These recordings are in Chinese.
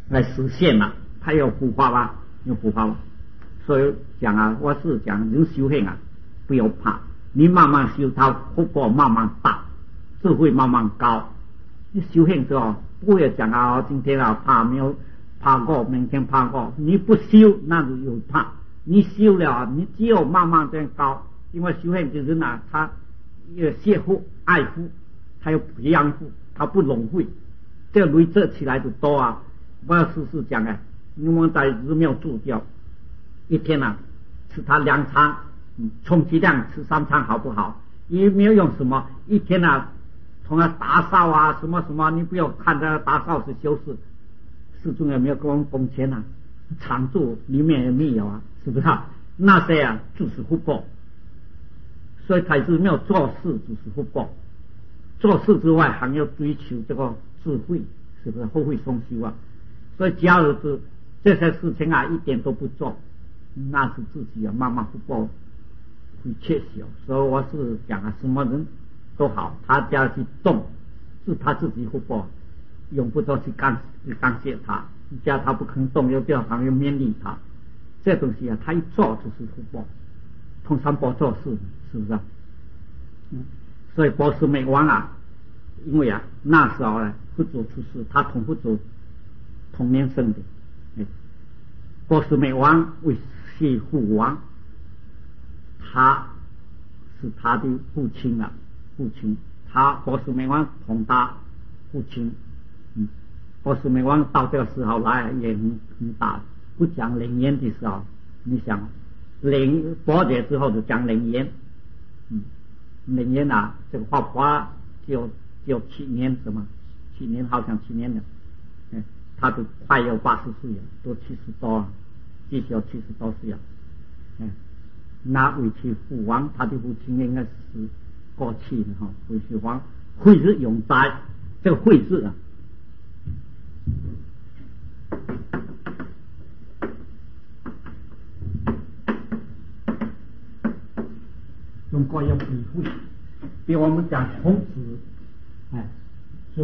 来实现了，他有福报吧，有福报。所以讲啊，我是讲人修行啊，不要怕，你慢慢修，他福报慢慢大，智慧慢慢高。你修行之后，不要讲啊，今天啊怕没有怕过，明天怕过，你不修那就有怕。你修了，你只有慢慢这样高，因为修行就是呢，他有谢福、爱福，他有培养福，他不浪费，这累积起来就多啊。我要试试讲啊，我们在寺庙住掉，一天啊吃他2餐，充其量吃3餐好不好？也没有用什么，一天啊从那打扫啊什么什么，你不要看这打扫是修饰，世尊也没有给我们工钱啊，常住里面也没有啊，是不是啊？那些啊就是福报，所以才是没有做事就是福报。做事之外还要追求这个智慧，是不是后会双修啊？所以假如是这些事情啊一点都不做，那是自己啊慢慢福报会缺少。所以我是讲啊，什么人都好，他只要去动，是他自己福报，用不着去干涉他，只要他不肯动，又不要旁边勉励他，这东西啊，他一做就是福报。通常不做事，是不是啊？所以波斯美王啊，因为啊那时候呢佛祖出世，他同佛祖同年生的。波斯美王为是父王，他是他的父亲啊，他波斯美王同他父亲。波斯美王到这个时候来也很大，不讲灵验的时候，你想波节之后就讲灵验。灵验啊，这个花花就7年，什么7年，好像7年了。他都快要80岁了，都70多了，至少70多岁了。那为其父王，他的父亲应该是过去的哈，为其王慧日永在，这个慧日啊，中国要体会，比我们讲孔子，就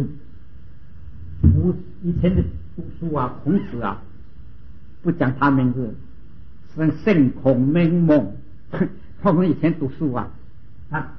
以前的读书啊，孔子啊，不讲他名字，是圣孔明梦。我们以前读书啊，他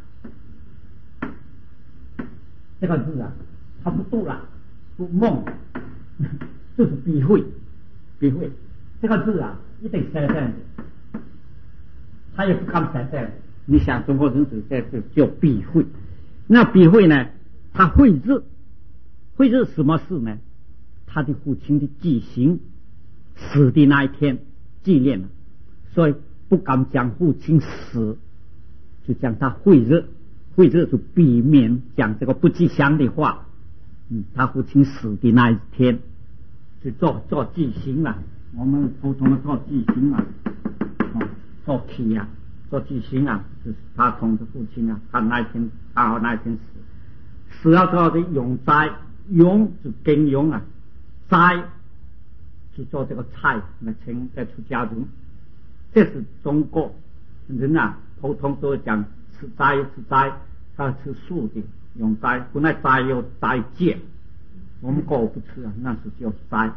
这个字啊，他不读了，读梦，就是避讳。这个字啊，一定写这样子，他也不敢写这样。你想中国人是这个叫避讳，那避讳呢？他讳日什么事呢？他的父亲的祭行死的那一天纪念了，所以不敢讲父亲死，就讲他讳日就避免讲这个不吉祥的话。他父亲死的那一天就做祭行了，我们普通的做祭行啊，做体啊。做祭行啊，就是他同的父亲啊，他那一天刚好那一天死了之后的永斋，永就耕耘啊，斋就做这个菜来请在出家人。这是中国人啊，普通都讲吃斋，他吃素的永斋，本来斋有斋戒，我们过不吃啊，那是叫斋，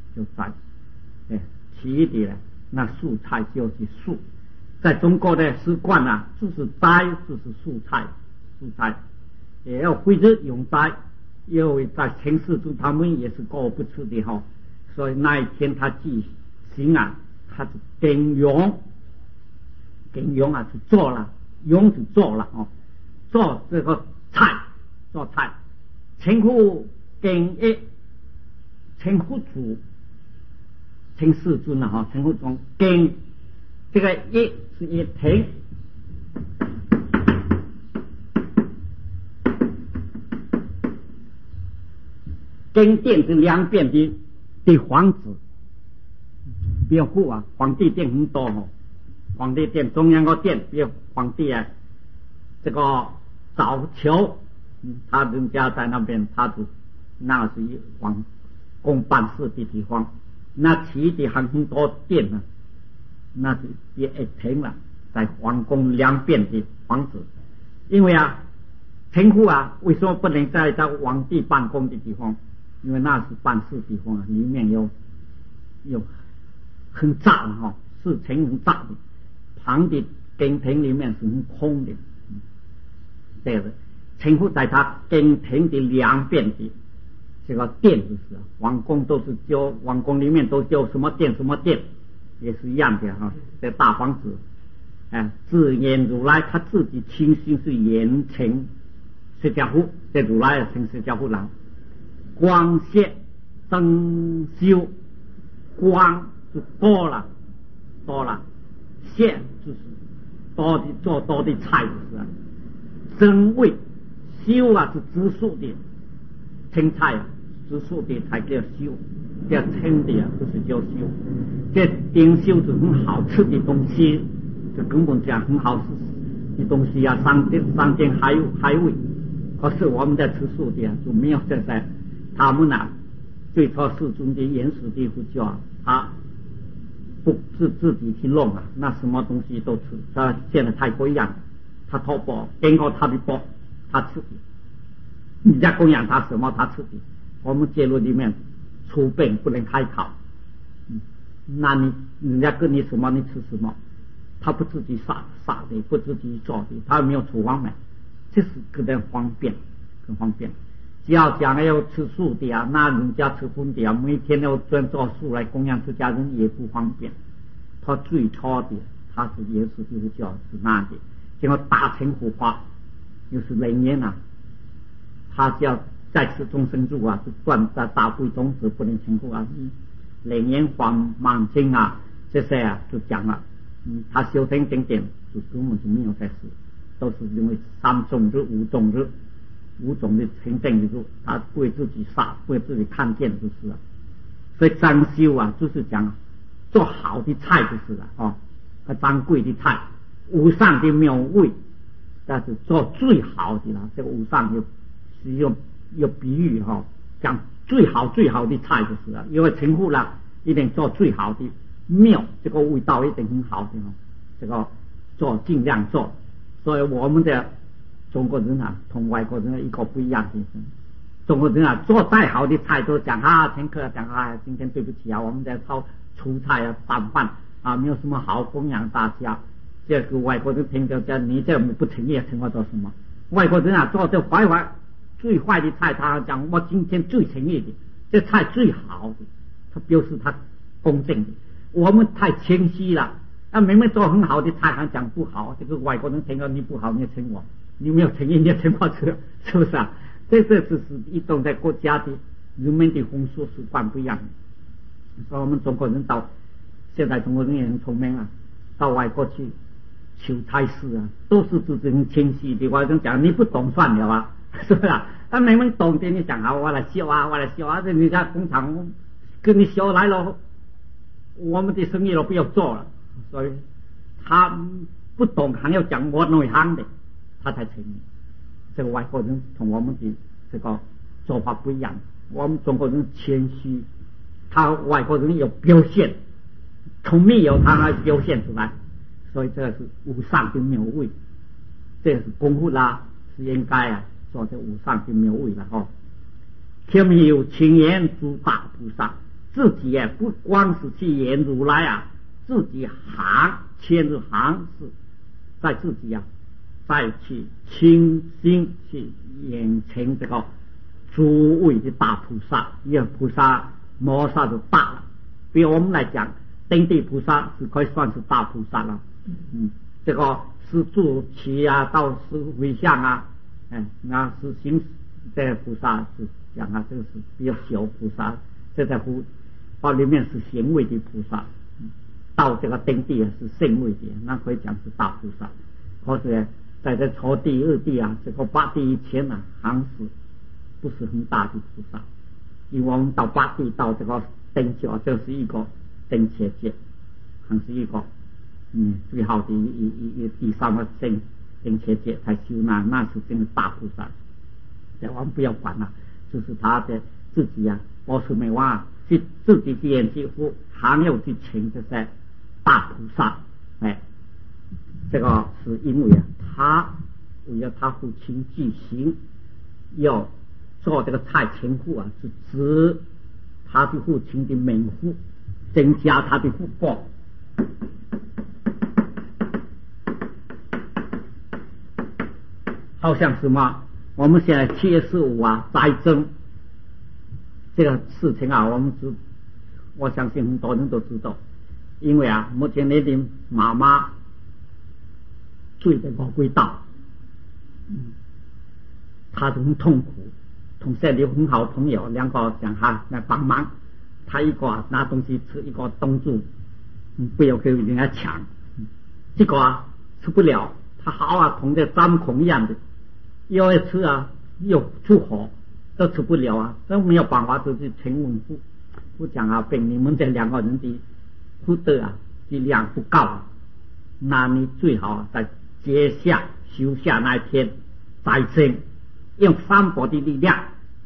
其余的呢，那素菜就是素。在中国的习惯啊，就是斋就是素菜，也要慧日永斋，因为在前世中他们也是过不吃的哈，所以那一天他祭行啊，他就耕耘啊，就做了，做这个菜，称呼耕一，称呼主，称世尊啊哈，称呼中耕。这个一是一停，跟殿是两边的皇子，比如说啊，皇帝殿很多哦，皇帝殿中央个殿，比如皇帝啊，这个早朝，他人家在那边，那是一公办事的地方，那其余的很多殿呢。那是也停了，在皇宫两边的皇子，因为啊，称呼啊，为什么不能在皇帝办公的地方？ 因为那是办事地方啊，里面有很杂哈，事情很杂的，旁的宫廷里面是很空的，对的。城府在他宫廷的两边的这个殿就是王宫都是叫王宫里面都叫什么殿什么殿，也是一样的哈，这大房子。自言如来他自己亲心是言成释迦佛，这如来成释迦佛人，光线增修，光就多了，线就是多的做多的菜就是增味，修啊是植树的青菜啊，植树的才叫修，叫青的啊，不是叫修。这丁修是很好吃的东西，这根本讲很好吃的东西啊，上天还味。可是我们在吃素的啊，就没有这些。他们呢，最初世尊的原始的佛教啊，他不是自己去弄啊，那什么东西都吃。他现在太不一样了，他托钵，经过他的钵，他吃的。人家供养他什么，他吃的。我们戒律里面出殡不能开口，那你人家跟你什么，你吃什么。他不自己杀的，不自己做的，他没有厨房买，这是更方便。只要讲要吃素的啊，那人家吃荤的啊，每天要专做素来供养出家人也不方便。他最初的他是也是就是叫是那的，经过大乘佛法，就是人言啊，他叫在此众生住啊，是断在大悲宗旨不能成佛啊，人言黄满经啊，这些啊就讲了。他修成经典就根本就没有在事，都是因为三种日五种的成正的日，他不会自己杀，不会自己看见就是了。所以章修啊，就是讲做好的菜就是了章贵的菜，无上的妙味，但是做最好的了。这个无上是用比喻讲最好的菜就是了，因为成佛了，一定做最好的。妙，这个味道一定很好的这个做尽量做，所以我们的中国人啊，同外国人一个不一样的。中国人啊，做再好的菜都讲请客讲今天对不起啊，我们在炒蔬菜啊拌饭啊，没有什么好供养大家。这个外国人听着讲你这不诚意，成我做什么？外国人啊，做这最坏的菜，他讲我今天最诚意的，这菜最好的，他表示他公正的。我们太谦虚了，明明做很好的菜还讲不好，这个外国人听到你不好，你也请我，你没有诚意，你也请我吃，是不是啊？这只是一种在国家的人们的风俗习惯不一样。所以我们中国人现在中国人也很聪明啊，到外国去求差事啊，都是自己很谦虚的。外国人讲你不懂算了啊，是不是啊？明明懂的，你讲我来修啊，人家工厂跟你修来了。我们的生意都不要做了，所以他不懂还要讲我内行的，他才承认。这个外国人同我们的这个做法不一样，我们中国人谦虚，他外国人有表现，从没有他来表现出来，所以这是无上的妙味，这是功夫啦，是应该啊做这无上的妙味了天有情言诸大菩萨。自己不光是去言如来啊，自己迁入行是在自己再去清心去眼前这个诸位的大菩萨，因为菩萨摩萨就大了。比如我们来讲，登地菩萨是可以算是大菩萨了。这个是住持啊，到是回向啊，那是行这菩萨是讲这个是比较小菩萨，这在法里面是贤位的菩萨，到这个登地是圣位的，那可以讲是大菩萨。或者在这初地二地啊，这个八地以前啊，还是不是很大的菩萨。因为我们到八地到这个登教，这是一个登切界，还是一个最好的第三个登切界才修那是真的大菩萨。这我们不要管了，就是他的自己我是没忘。去自己的眼睛还要去请这些大菩萨，这个是因为他为了他父亲具行，要做这个蔡前户啊，是指他的父亲的名户，增加他的福报。好像什么？我们现在7月15啊，灾争这个事情啊，我相信很多人都知道，因为啊，目前你的妈妈醉在魔鬼道，他很痛苦，同现的很好朋友两个讲他来帮忙，他一个拿东西吃，一个冻住，不要给人家抢，结果啊吃不了，他好啊，同这张孔一样的，要一吃啊又出火，都吃不了啊，都没有办法，就是陈文富不讲啊，被你们这两个人的福德啊力量不够，那你最好在接下休下那一天再生，用反驳的力量，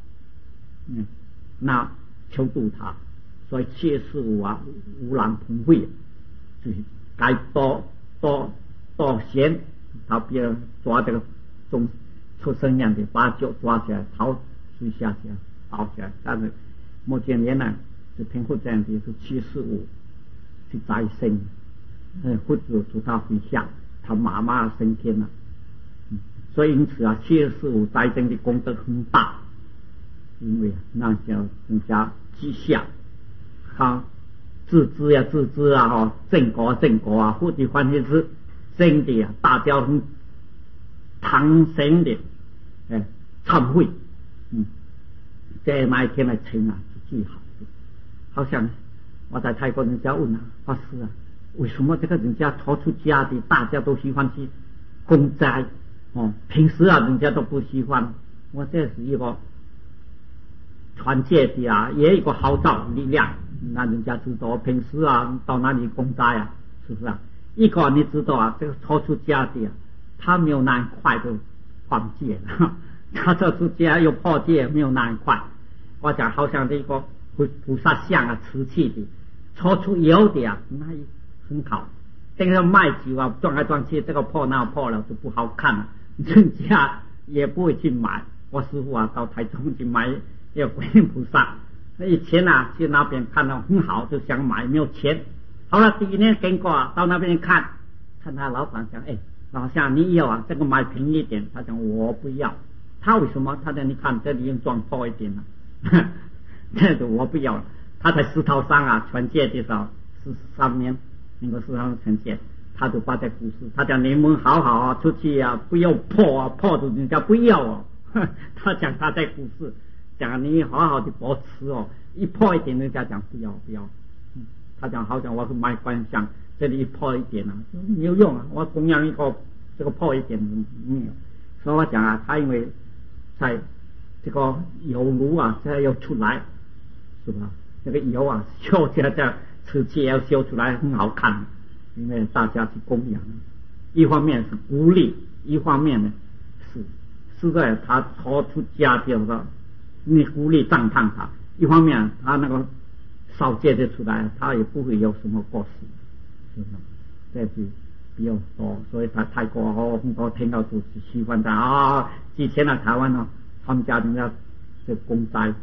那求度他。所以7月15啊，乌兰同会就是该多闲，他别人抓这个中出生样的，把酒抓起来，逃水下去，跑起来。但是目前年呢，是贫苦这样的，是7月15去再生，或者祝他回下，他妈妈升天了。所以因此啊，7月15再生的功德很大，因为那叫人家积下。好，自知啊，正果啊，或者换些是真的啊，大家很唐僧的，忏悔，在那一天来成啊是最好的。好像我在泰国人家问啊，法师啊，为什么这个人家逃出家的，大家都喜欢去公斋平时啊人家都不喜欢？我这是一个传戒的啊，也有一个号召力量，那人家知道平时啊到哪里公斋啊，是不是啊？一个你知道啊，这个逃出家的啊，他没有那快就放戒了，他逃出家又破戒，没有那快。我讲好像这个菩萨像啊，瓷器的，逃出有的啊，那很好。这个卖酒啊，撞来撞去，这个破那破了就不好看了，人家也不会去买。我师父啊到台中去买要观音菩萨，以前啊去那边看到很好，就想买，没有钱。好了，第一年经过啊，到那边看他老板讲，老乡你要啊，这个买便宜一点。他讲我不要。他为什么？他讲你看这里用撞破一点了，这个我不要了。他在石头上啊传戒的时候13年，那个石头上传戒，他就把这故事，他讲你们好好啊出去啊，不要破啊，破的人家不要哦。他讲他在故事讲你好好的保持哦，一破一点人家讲不要。他讲好像我是卖观像，这里一破一点啊没有用啊，我供养一个这个破一点没有。所以我讲啊，他因为在这个油炉啊现在要出来，是吧？这个油啊修起来这瓷器要修出来很好看，因为大家去供养，一方面是鼓励，一方面呢是在他逃出家的时候你鼓励赞叹他，一方面他那个烧戒的出来，他也不会有什么过失，是吧？这是比较多，所以他泰国很多听到都是喜欢的啊。之前啊台湾他们家人家这公斋，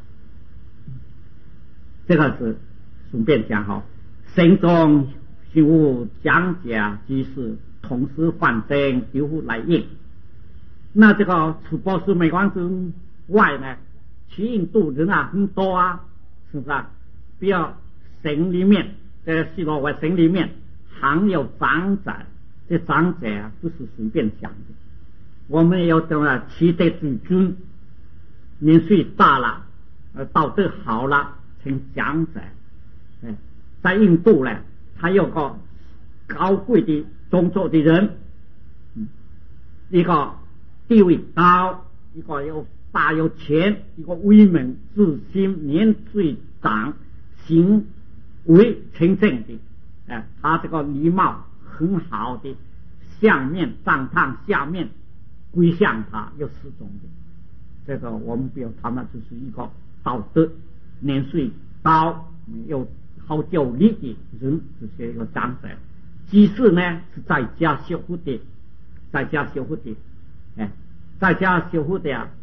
这个是顺便讲心中心无讲解即是同时反正几乎来应。那这个此波是美国之外呢，去印度人啊很多啊，是不是啊？比如省里面，在西罗外省里面还有长者，这长者啊不是随便讲的。我们有这么期待主君，年岁大了，道德好了，成长者。在印度呢，他有个高贵的种族的人，一个地位高，一个有大有钱，一个威猛自信，年岁长，行为清正的，他这个礼貌很好的，上面赞叹，下面归向他，有4种的。这个我们不要谈了，就是一个道德，年岁高，有好教理的人，这些有长者。即是呢是在家修复的，在家修复的，在家修复的啊，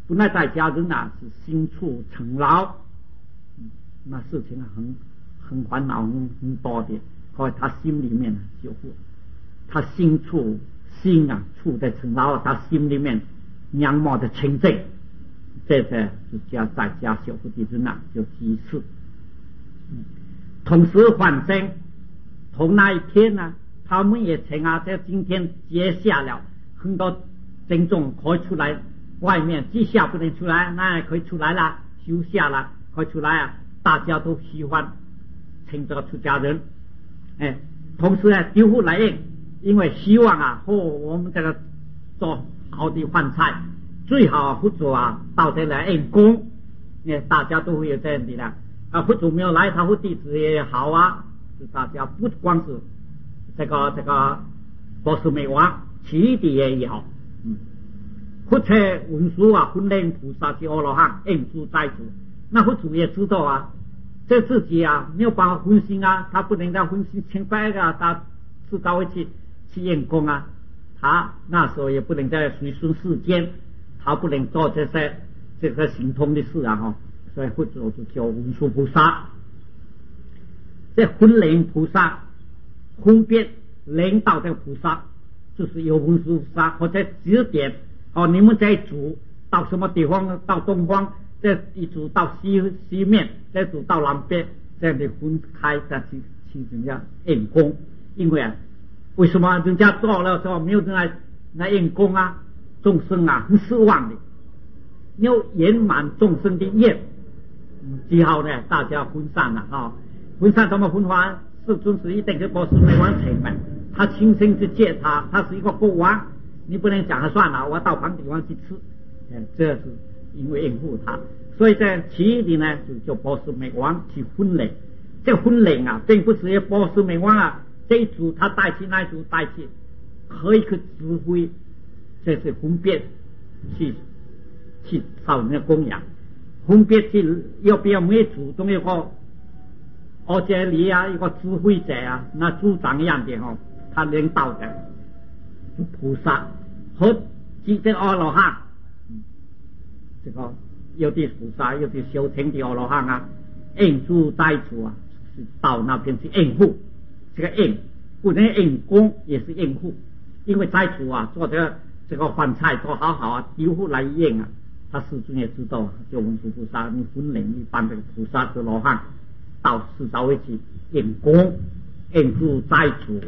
本来在家人啊是心处成劳，那事情很烦恼很多的，后来他心里面就他心啊处在成劳，他心里面仰慕的清净，这些是在家修复的人啊就几次。同时反正同那一天呢，他们也曾啊在今天接下了很多僧众可以出来外面，季夏不能出来，那也可以出来了，休夏了可以出来啊，大家都喜欢请这个出家人，同时呢几乎来应，因为希望啊我们这个做好的饭菜最好佛祖啊到这来应供，大家都会有这样的了啊，佛祖没有来，他佛弟子也好啊，是大家不光是这个波斯美王，其余的也有，或者文殊啊、观音菩萨及阿罗汉应住在主，那佛祖也知道啊，这自己啊没有办法分心啊，他不能让分心清白啊，他自高去应供啊，他那时候也不能在随顺世间，他不能做这个行通的事啊所以佛祖就叫文殊菩萨。这观音菩萨分别领导这个菩萨，就是有文殊菩萨或者指点你们这一组到什么地方，到东方，这一组到西面，这一组到南边，这样的分开再去人家应供。因为为什么人家做了之后没有人来应供啊？众生啊很失望的，没有圆满众生的愿，只好呢大家分散了分散怎么分法？世尊是一定是波斯美王请的，他亲身去接他是一个国王，你不能讲他算了，我到旁地方去吃，这是因为应付他，所以在其余的呢就叫波斯美王去分领。这个分领啊并不是由波斯美王啊这一组他带去，那一组带去，可以去指挥，这是分别去造人的供养，分别去要不要每组中有个而且里啊一个指挥者啊，那组长一样的他领导的菩萨和这个阿罗汉，这个有的菩萨有的修行的阿罗汉啊，应住在主啊，是到那边去应付。这个应不能应供也是应付，因为在主啊做这个饭菜做好啊，几乎来应啊，他师尊也知道，就文殊菩萨你分领一般这个菩萨是罗汉到四周围去应供应住在主，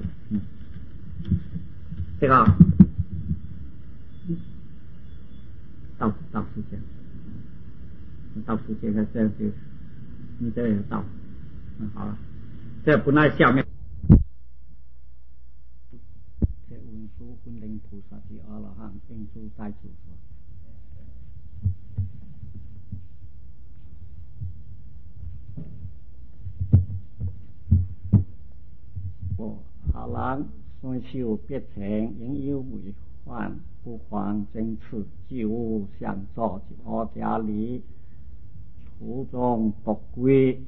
这个到时间，到时间这样就你这也到，好了，这本来下面这文殊观音菩萨及阿罗汉应住在主。阿郎虽修别情，仍有为患，不妨真次，既无相作及阿家里，初中不归。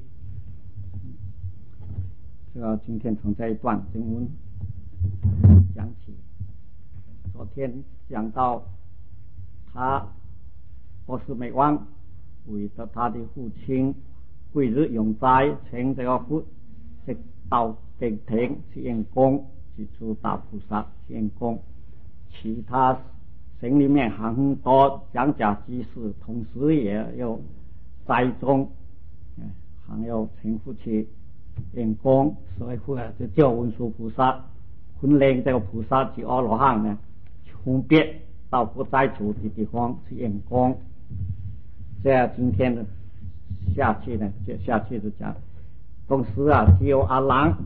这个今天从这一段经文讲起。昨天讲到他波斯美王为着他的父亲贵日永斋，请这个到顶庭去应供，去出大菩萨去应供，其他省里面很多讲假居士，同时也有斋宗，还有请父去应供，所以就叫文殊菩萨分领这个菩萨及阿罗汉呢，分别到不在主的地方去应供。这样今天的下去就讲。同时啊，只有阿郎，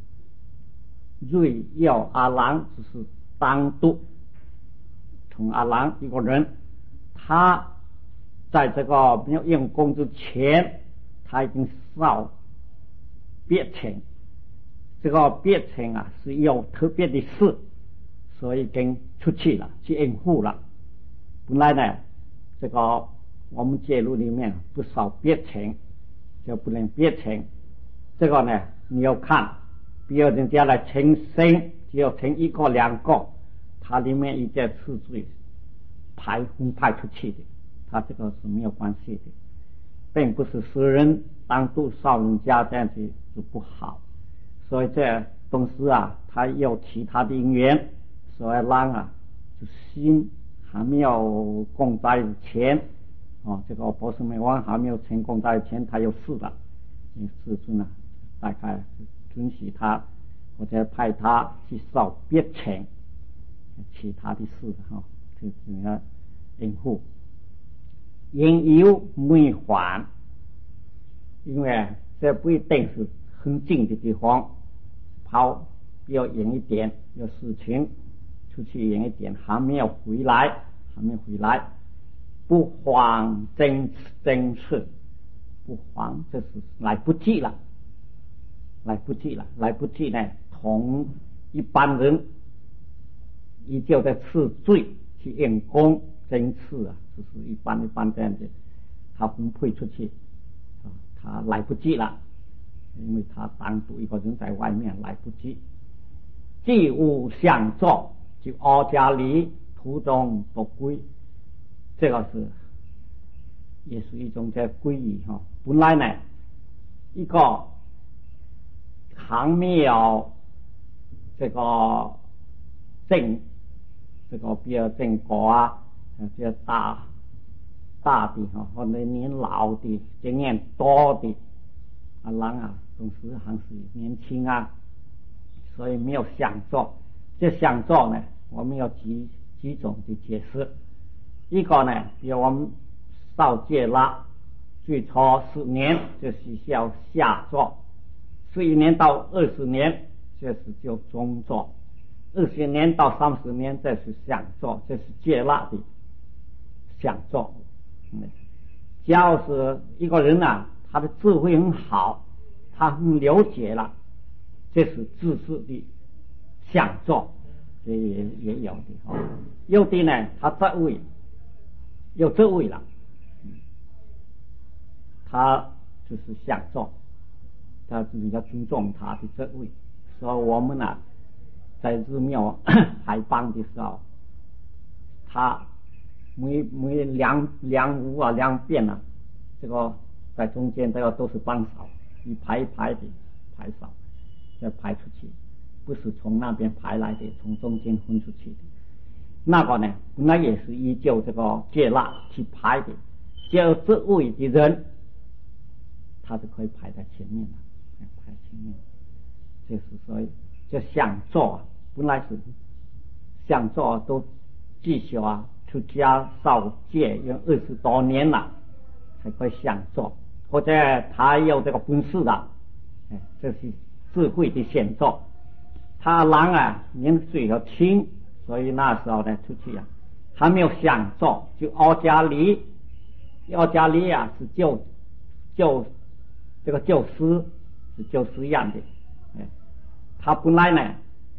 瑞耀阿郎就是单独从阿郎一个人，他在这个没有用功之前，他已经烧别情，这个别情啊是有特别的事，所以跟出去了，去应付了。本来呢，这个我们戒律里面不烧别情，就不能别情。这个呢，你要看，比如人家来请僧，只要请一个两个，它里面一件次序分派出去的， 他这个是没有关系的，并不是私人当度少人家这样子就不好。所以这东西啊，他有其他的因缘，所以让啊，就心还没有供在前这个波斯美王还没有成功在前，他有事了，世尊呢大概准许他或者派他去受别情其他的事就这样应付。因有没还，因为这不一定是很近的地方，跑要远一点，有事情出去远一点，还没有回来，不慌真是不慌，这是来不及了，来不及呢，同一般人依旧在次罪去用功真次就是一般这样子，他分配出去他来不及了，因为他单独一个人在外面来不及。既无相作，就阿伽离途中不归，这个是也是一种在归依本来呢，一个还没有这个正这个比较正果比较大的或者年老的经验多的人总是还是年轻所以没有想做。这想做呢，我们有几种的解释。一个呢，比如我们受戒了，最初10年就是要下座，11年到20年这是叫中座，20年到30年这是想座，这是戒了的想座。只要是一个人他的智慧很好，他很了解了，这是自私的想做，这也有的有的呢，他有这位了，他就是想做，他比较尊重他的这位。所以我们在寺庙排班的时候，他每两舞两遍这个在中间这个都是帮手，一排一排的排手再排出去，不是从那边排来的，从中间分出去的。那个呢，本来也是依旧这个戒腊去排的，只有这位的人他是可以排在前面的，排前面。就是所以这想做本来是想做都继续出家受戒有20多年了才可以想做，或者他有这个本事的，这是智慧的显作。他人年岁又轻，所以那时候呢出去还没有想做，就阿伽离是救这个救师，是救师一样的。他本来呢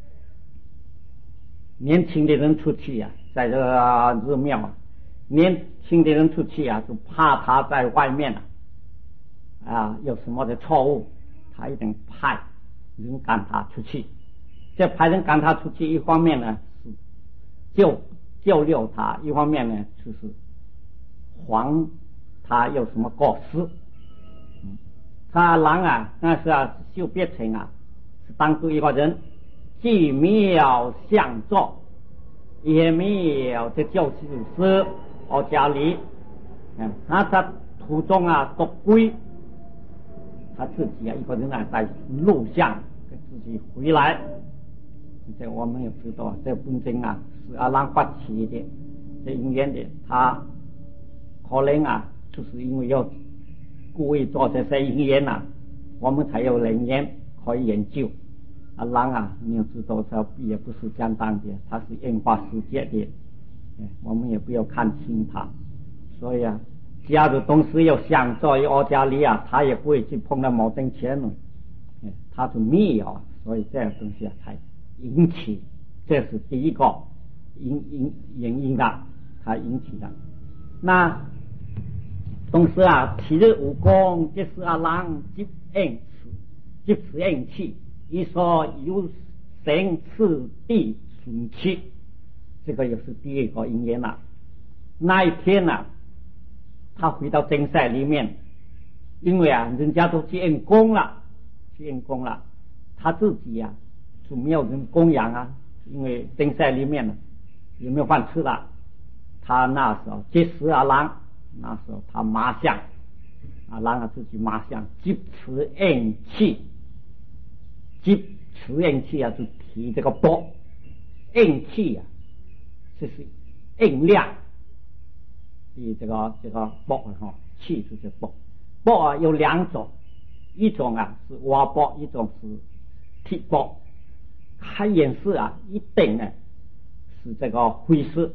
年轻的人出去在这个寺庙年轻的人出去就怕他在外面有什么的错误，他一定派人赶他出去。这派人赶他出去，一方面呢是救救他，一方面呢就是还他有什么过失。他人那是修别成是当作一个人，既没有相作，也没有这救世师阿伽离，他在途中独归，他自己一个人在路上跟自己回来。这我们也知道，这本身是阿难发起的，这因缘的，他可能就是因为要故意做这些因缘我们才有人缘可以研究。人你要知道他也不是简单的，他是演化世界的，我们也不要看轻他。所以假如东西有想做阿伽离他也不会去碰到某种前论，他就没有，所以这样东西才引起，这是第一个原因他引起的。那东西其日无功，即是人即此应气，一说有神次第顺气，这个也是第一个因缘那一天他回到真赛里面，因为人家都去练功了，他自己就没有人供养因为真赛里面也没有饭吃了。他那时候结识阿郎，那时候他麻将，阿郎自己麻将积持运气，就提这个钵，运气就是运量。这个钵气就是钵。钵有两种，一种是瓦钵，一种是铁钵。它颜色一定是这个灰色，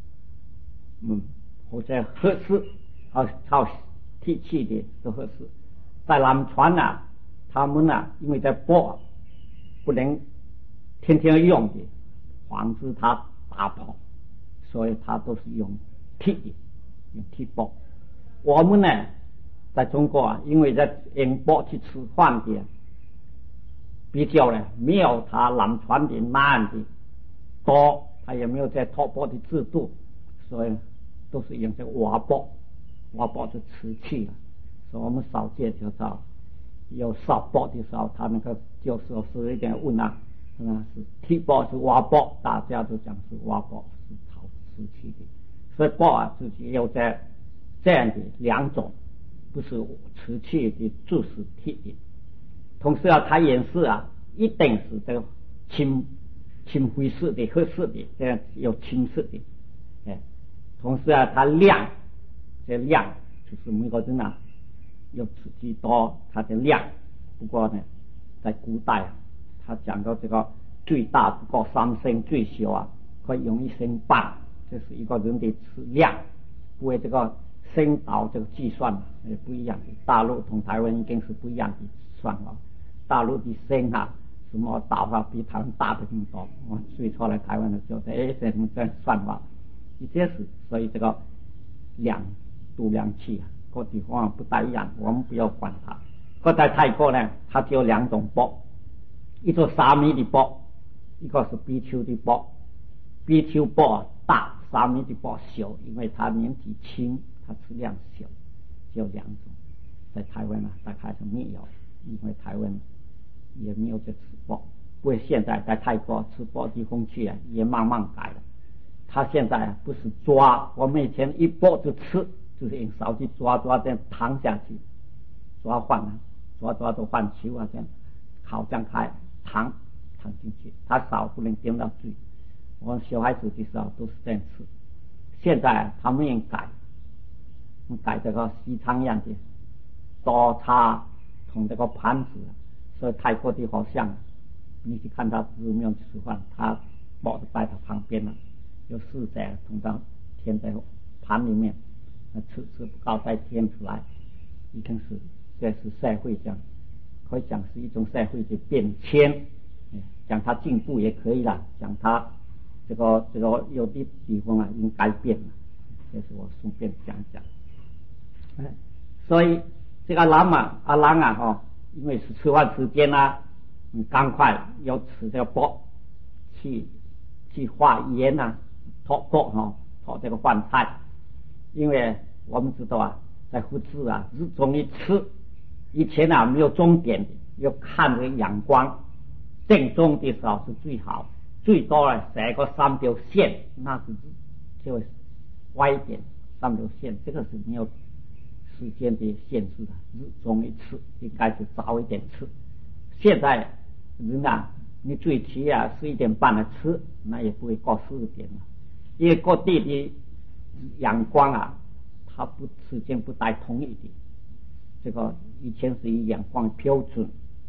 或者褐色，靠铁器的都褐色。在南传他们因为在钵不能天天用的，防止它打破，所以他都是用铁的，用铁钵。我们在中国因为在用钵去吃饭的比较没有他南传的那样的多，他也没有在托钵的制度，所以都是用这个瓦钵就瓷器了。所以我们少见就到有烧钵的时候，他那个就是有一点问是铁钵是瓦钵，大家都讲是瓦钵是陶瓷器的。所以钵自己有这样的两种，不是瓷器的就是铁的。同时它颜色一定是这个青灰色的、褐色的，这样有青色的。同时它亮，这亮就是每个人有自己多它的亮。不过在古代他讲到这个最大不过3升，最小可以用1升半，这是一个人的量。不为这个升导这个计算也不一样的，大陆同台湾已经是不一样的算法。大陆的升什么导比台湾大的很多。我最初来台湾的时候这么这样算法，这是所以这个度量器各地方不大一样，我们不要管它。在泰国它就有两种钵，一个沙弥的钵，一个是比丘的钵。比丘钵大，沙弥的钵小，因为他年纪轻，他质量小，只有两种。在台湾大概是没有，因为台湾也没有这吃钵。不过现在在泰国吃钵的风气也慢慢改了。他现在不是抓，我们以前一钵就吃，就是用手去抓这样躺下去，抓饭抓都饭球这样烤这样开躺进去，他手不能掂到嘴。我小孩子的时候都是这样吃。现在他们也改这个西餐样的刀叉同这个盘子，所以泰国的好像你去看他寺庙吃饭，他煲的摆在旁边有食材通常填在盘里面，吃不高再填出来，已经是这是社会这样，可以讲是一种社会的变迁。讲它进步也可以了，讲它这个有的地方已经改变了，这是我顺便讲讲。所以这个阿郎因为是吃饭时间赶快要吃这个钵去化盐托钵托这个饭菜。因为我们知道在胡志日中一吃，以前没有钟点的，要看这个阳光，正中的时候是最好，最多写个3条线，那是就歪一点3条线，这个是没有时间的限制的，日中一次应该是早一点吃。现在人你最迟11点半来吃，那也不会过4点了，因为各地的阳光它时间不大同一的。这个以前是以阳光标准，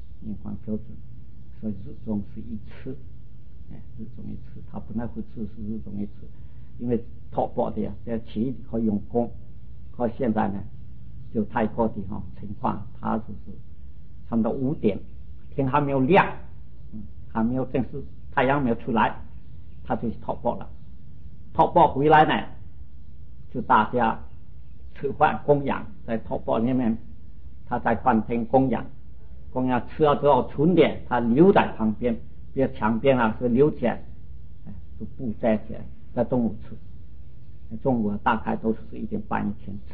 所以日中是一次，日中一次，它本来不吃是日中一次，因为托钵的在起可以用功。可现在就泰国的情况，它就是差不多5点，天还没有亮，还没有正式太阳没有出来，他就去托钵了。托钵回来就大家吃饭供养，在托钵里面，他在饭厅供养吃了之后存点，他留在旁边，比如墙边是留起来，就布摘起来，在中午吃。中午大概都是11点半以前吃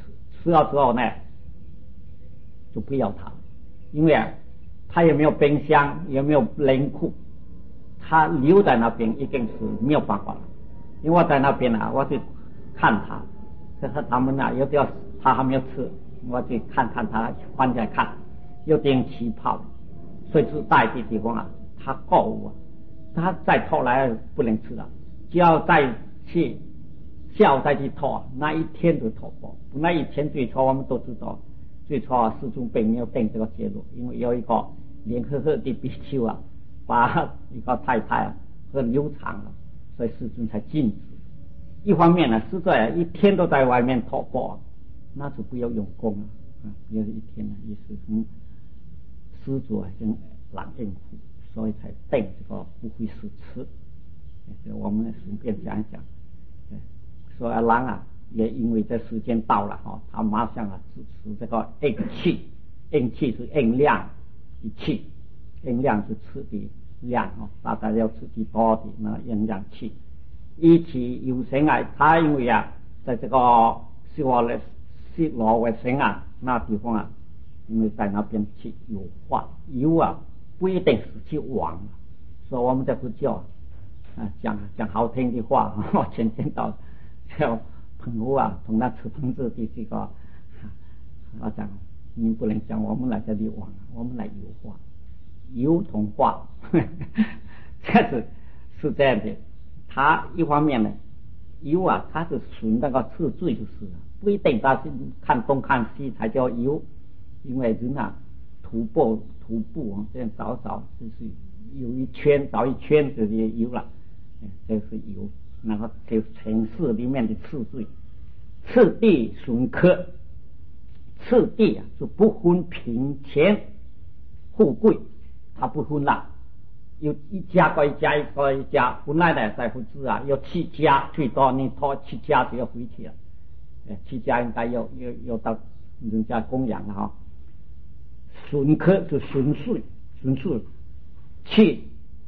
死了之后呢，就不要他，因为他也没有冰箱，也没有冷库，他留在那边一定是没有办法了。因为我在那边我去看他，可是他们有的他还没有吃，我去看他翻起来看，有点气泡，随时带的地方他告我，他再偷来不能吃了，只要再去下午再去偷，那一天都偷不。那一天最初我们都知道，最初世宗并没有定这个结论，因为有一个联合的比丘把一个太太和流产了，所以世尊才禁止。一方面呢，是在一天都在外面偷包，那就不要用功了不要一天也是从施主跟懒应付，所以才定这个不会试吃。我们顺便讲一讲，所以狼也因为这时间到了他马上支持这个应气，应气是应量的气，应量是吃的量大家要吃的多的那应量气。一起有神他因为在这个西罗卫神那地方因为在那边去有化油不一定是去往，所以我们在佛教讲好听的话我前天到叫朋友同他吃棚子的这个我讲你不能讲我们来这里往，我们来油化，油同化这是这样的。他一方面呢，油他是顺那个次序就是了，不一定他是看东看西才叫油，因为人徒步这样找就是有一圈找一圈就油了，这是油。然后就城市里面的次序，次第顺科，次第是不分贫贱富贵，他不分了。有一家过一家，一个一家，本来呢在佛寺有7家，最多你拖7家就要回去了，7家应该要到人家供养了顺科是顺序，去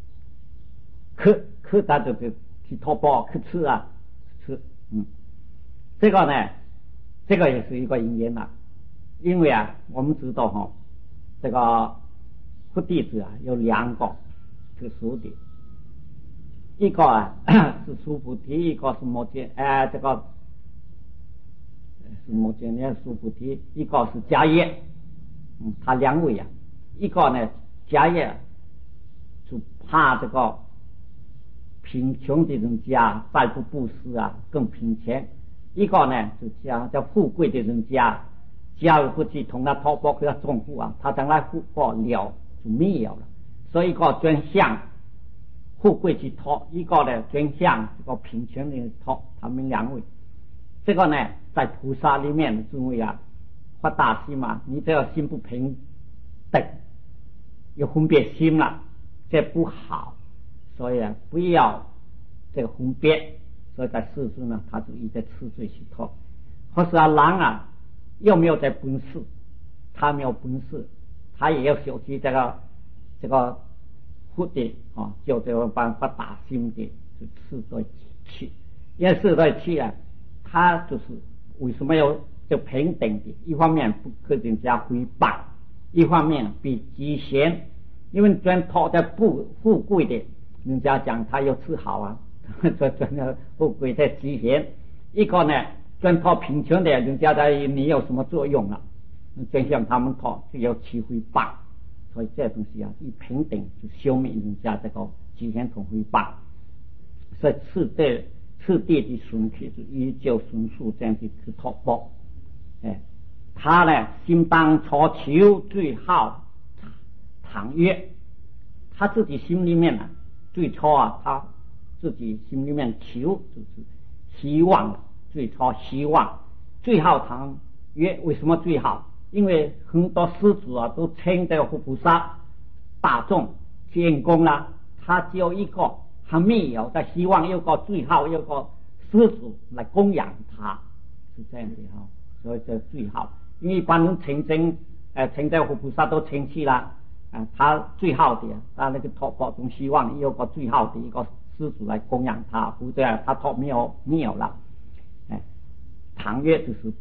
科他就是去托钵去吃吃，这个呢，这个也是一个因缘因为我们知道这个佛弟子有2个。是属的，一个是苏菩提，一个是摩羯这个是摩羯呢苏菩提，一个是迦叶他2位一个呢迦叶就怕这个贫穷的人家再不布施更贫穷，一个呢就叫富贵的人家假如不去同他讨包给他种富他将来富过了就没有了，所以一个专向富贵去讨，一个呢专向这个贫穷的讨，他们2位。这个呢在菩萨里面因为发大心你这个心不平等，有分别心了，这不好，所以不要这个分别，所以在世俗呢他就一直吃罪去讨。可是狼又没有这本事，他没有本事，他也要学习这个福的就这个办法打心的就吃罪去，因为吃罪去他就是为什么要就平等的，一方面不跟人家诽谤，一方面比极贤，因为专讨在富贵的人家讲他要吃好专要富贵在极贤，一个呢专讨贫穷的人家在你有什么作用专向他们讨就要去诽谤，所以这东西一平等就消灭人家这个极贤同诽谤，所以次第的顺序就依旧顺序这样去讨报。他呢心当初求最好倘曰，他自己心里面最初他自己心里面求就是希望，最初希望最好倘曰，为什么最好？因为很多施主都称这个佛菩萨大众建功他只有一个还没有，但希望有个最好有个施主来供养他，是这样的所以这最好。因为一般人称这个佛菩萨都称去了他最好的他那个托钵中希望有个最好的一个施主来供养他，否则他托没有了倘曰就是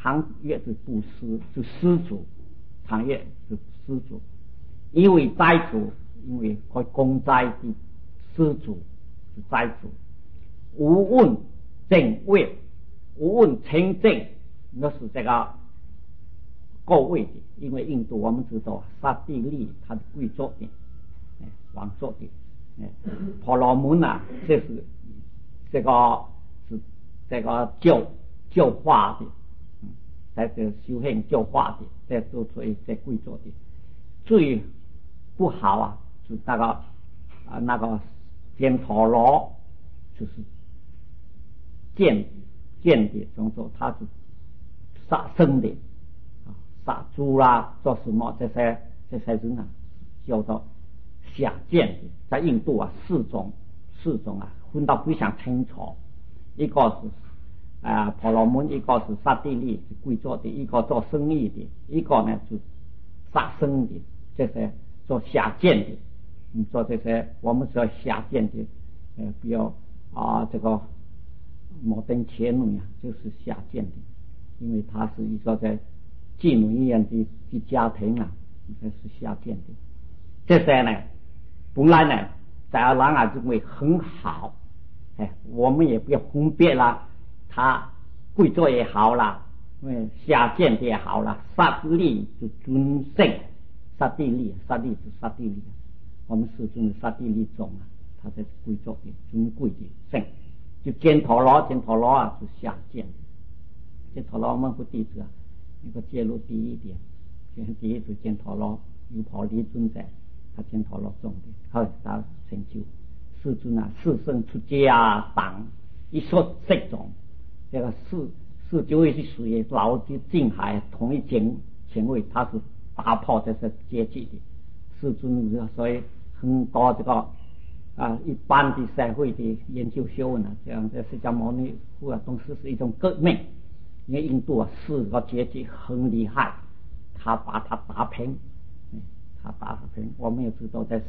唐月是布施，是施主，唐月是施主，因为斋主，因为会供斋的施主是斋主，无问正位，无问清正，那是这个够位的。因为印度我们知道刹帝利他的贵族的，王族的，婆罗门啊，这是这个是这个教化的，在这修行教化的，在做在贵族的。最不好啊，是那个犍陀罗，就是间谍工作，他是杀生的，杀猪啦，做什么这些人啊，叫做下贱的。在印度啊，四种啊，分得非常清楚。一个是婆罗门，一个是刹帝利是贵族的，一个做生意的，一个呢是杀生的，这些做下贱的。做这些我们说下贱的，比如这个摩登切女啊，就是下贱的，因为他是一个在妓女一样的家庭啊，这是下贱的。这些呢，本来呢，在阿兰啊认为很好，我们也不要分别啦，他贵族也好啦，下贱的也好啦，刹帝利就尊圣，刹帝利是刹帝利。我们世尊的刹帝利宗啊，他在贵族的尊贵的圣，就犍陀罗啊是下贱的。犍陀罗我们不弟子啊，那个揭露第一点，第一是犍陀罗有婆利尊者，他犍陀罗宗的，后来他成就世尊啊，四圣出家党一说十种，这个四就会是属于老的净海同一前卫，他是打破这些阶级的。世尊所以很多这个一般的社会的研究学问啊，这样在释迦牟尼佛啊，东西是一种革命。因为印度啊四个阶级很厉害，他把它打平，我们也知道在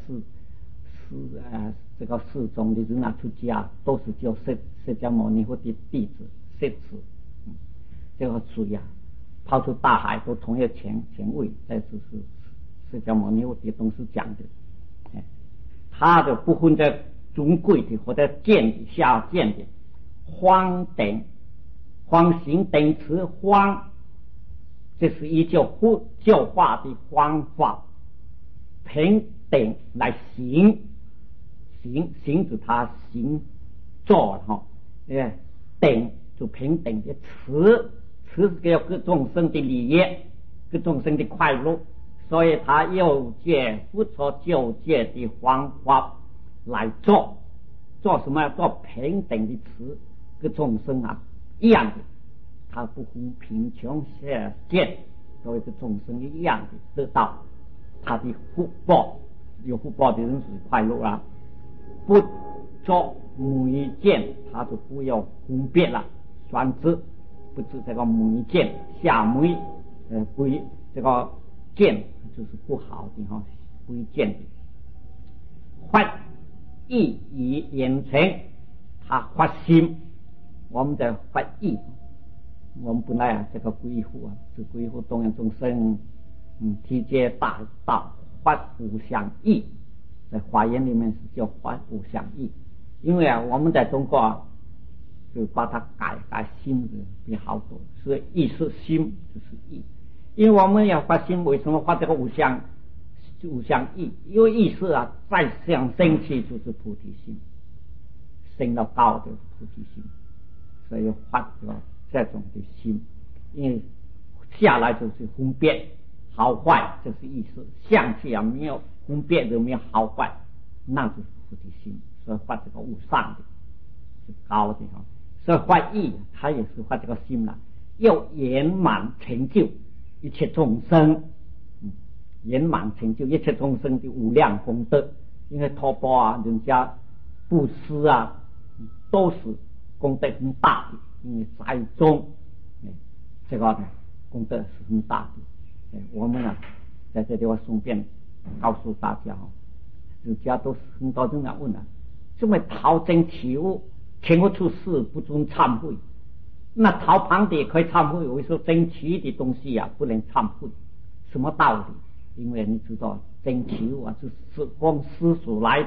这个四种的人啊出家都是叫释迦牟尼佛的弟子摄子，这个水啊抛出大海都同一前卫，这是释迦牟尼佛的东西讲的。他的不分在尊贵的或者贱的下贱的，荒行等词荒，这是依教化的方法，平等来行指他行做哈，等就平等的慈是给各众生的利益，各众生的快乐。所以他又借不错就借的方法来做什么？做平等的词，跟众生啊一样的，他不分贫穷下贱，都跟众生一样的得到他的福报。有福报的人是快乐啊，不做每件他就不要分别了，选择不是这个每件下每归这个见就是不好的哈，归见的。发意以言成，他发心，我们在发意。我们本来啊，这个归护啊，是归护东洋众生，体接大道，发无相意，在华严里面是叫发无相意。因为啊，我们在中国啊，就把它改心的比好多，所以意是心就是意。因为我们要发心，为什么发这个无相意？因为意识啊，再想升起就是菩提心，升到高的菩提心，所以发这种的心。因为下来就是分别好坏，这是意识；相气啊，没有分别的，没有好坏，那就是菩提心。所以发这个无上的是高的哈。所以发意，他也是发这个心了，要圆满成就一切众生，圆满成就一切众生的无量功德。因为托钵啊，人家布施啊，都是功德很大的。因为在中，这个呢功德是很大的。我们啊，在这里我顺便告诉大家人家都是很多人来问啊，这么逃真起悟，前后出世不准忏悔， 那陶旁的可以忏悔，为说真气的东西啊不能忏悔，什么道理？因为你知道真气啊是四方世俗来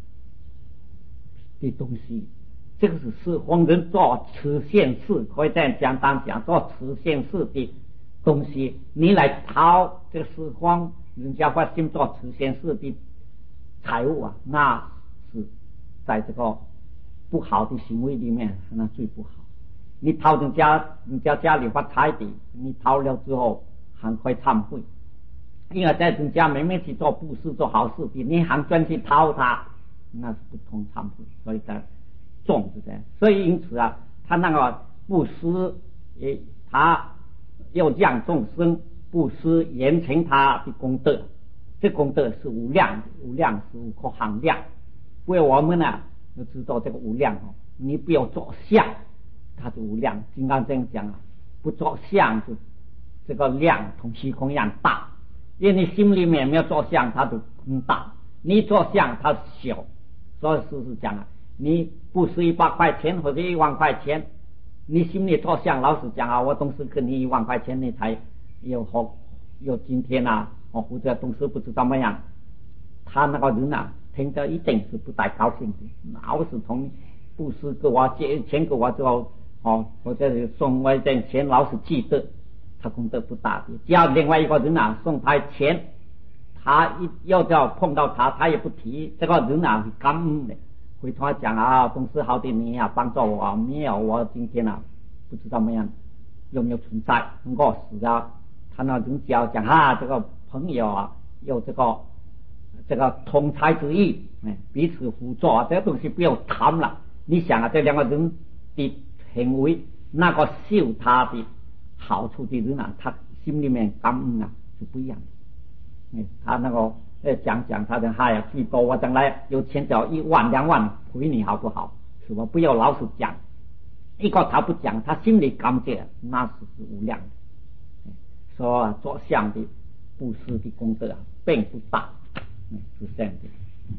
的东西，这个是四方人做慈善事，可以这样简单讲，做慈善事的东西，你来讨这个四方人家发心做慈善事的财物啊，那是在这个不好的行为里面，那最不好。你讨人家家里发财的，你讨了之后还可以忏悔，因为在人家明明去做布施做好事的，你还专去讨他，那是不同忏悔。所以在重是这样，所以因此啊，他那个布施他要让众生布施延成他的功德，这功德是无量是无可衡量。为我们呢要知道这个无量哦，你不要做相，它就无量。金刚经讲啊，不做相就这个量同虚空一样大，因为你心里面没有做相，它就很大；你做相，它小。所以事实讲啊，你布施100块钱或者1万块钱，你心里做相，老实讲啊，我东西给你1万块钱，你才有今天啊，或者东西不知道怎么样，他那个人啊，听着一定是不太高兴的。老是同布施给我借钱给我之后，或者是送我一点钱，老是记得，他功德不大的。只要另外一个人啊送他钱，他要碰到他也不提，这个人啊会感恩的，会同他讲啊，东西好的你啊帮助我，没有我今天啊不知道怎么样有没有存在，我死了。他那人只要讲啊，这个朋友啊有这个同财之意，彼此辅助啊，这个东西不要谈了。你想啊，这两个人的行为，那个受他的好处的人啊，他心里面感恩啊是不一样的。他那个讲他的哎呀，最多我将来有钱找1万2万回你好不好？是吧？不要老是讲，一个他不讲，他心里感觉那是无量的。说做相的布施的功德啊，并不大，是这样的。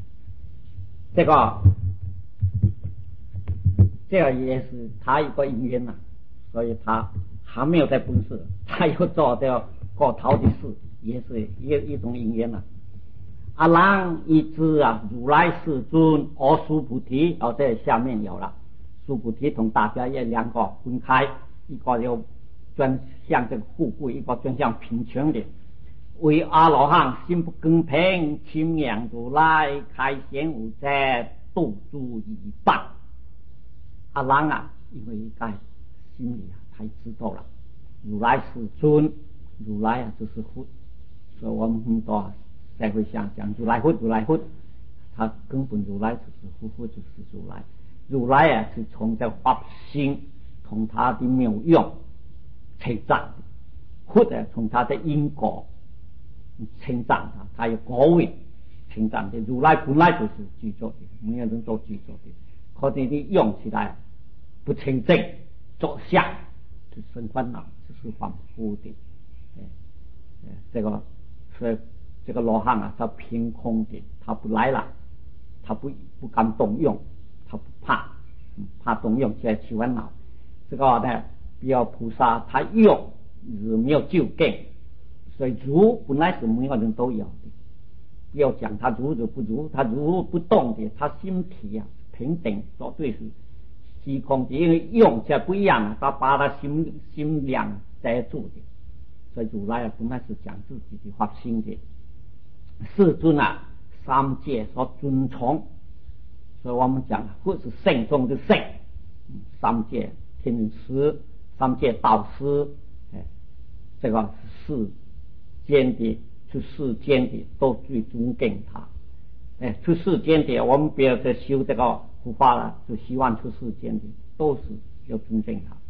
这个也是他一个因缘呐，所以他还没有在布施，他又做这个过逃的事，也是一种因缘呐。阿郎一知啊，如来世尊而殊菩提，这下面有了殊菩提同大家也两个分开，一个有专向这个富贵，一个专向贫穷的。为阿罗汉心不更平，清扬如来开显无灾，度诸一半。阿郎啊，因为一个心里啊太知道了，如来世尊，如来啊就是佛，所以我们很多社会上讲如来佛，他根本如来就是佛就是如来。如来啊是从这法心同他的妙用成长的，或者从他的因果成长的，他有果位成长的。如来本来就是具足的，每个人都具足的，可是你用起来不清净，做相就生烦恼，就是反复的。这个所以这个罗汉啊，他凭空的，他不来了，他不敢动用，他不怕动用起来起烦恼。这个呢，比较菩萨他用是没有究竟，所以如本来是每个人都有的。不要讲他如不如，他如不动的，他心体啊平等，绝对是虚空的，因为用起来不一样，他把他心量遮住的。所以如来啊，本来是讲自己的发心的。世尊啊，三界所尊崇，所以我们讲佛是圣中的圣，三界天师、三界导师，这个世间的都最尊敬他。出世间的我们不要再修这个护法了，就希望出世间的都是要尊敬他。